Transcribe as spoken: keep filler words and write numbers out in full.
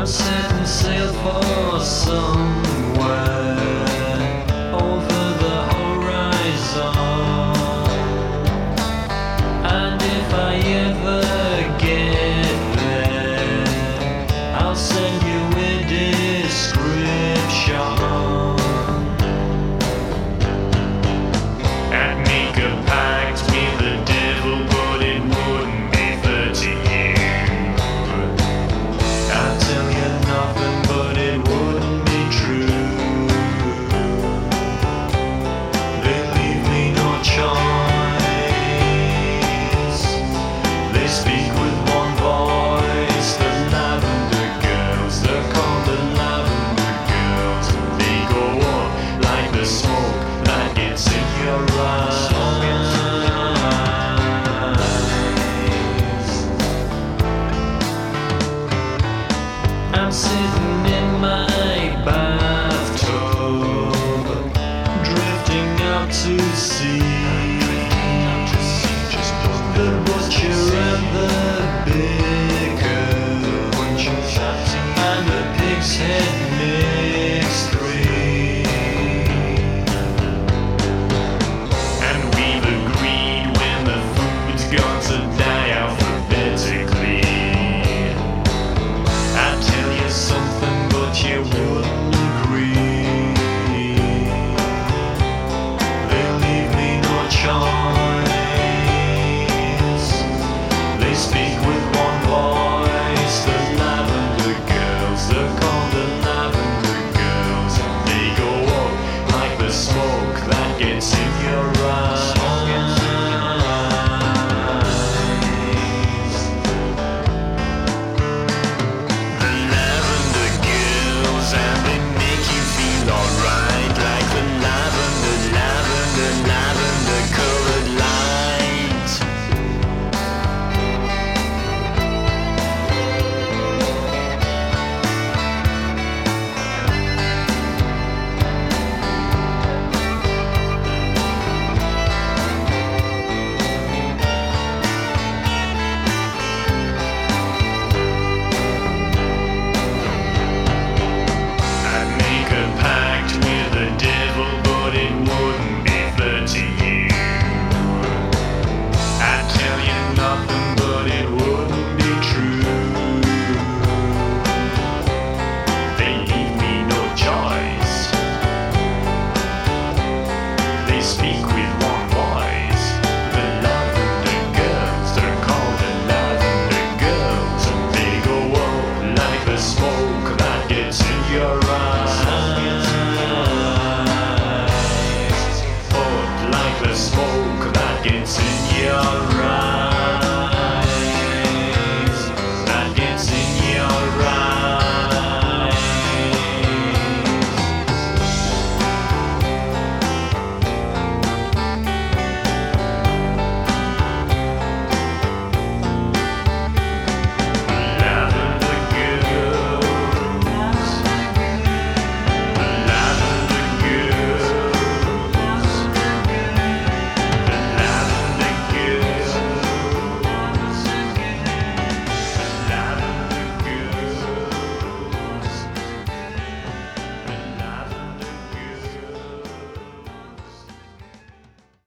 setting sail for somewhere over the horizon, and if I ever get there, I'll send you a description and make a pact with the devil, but it wouldn't be fair to you. I'd tell you nothing, but it wouldn't be true. They leave me no choice. They speak with one voice. The Lavender Girls, they're called the Lavender Girls. They go up like the smoke that gets in your eyes. I'm sitting in my bathtub, drifting out to sea. The butcher and the baker, and the pig's head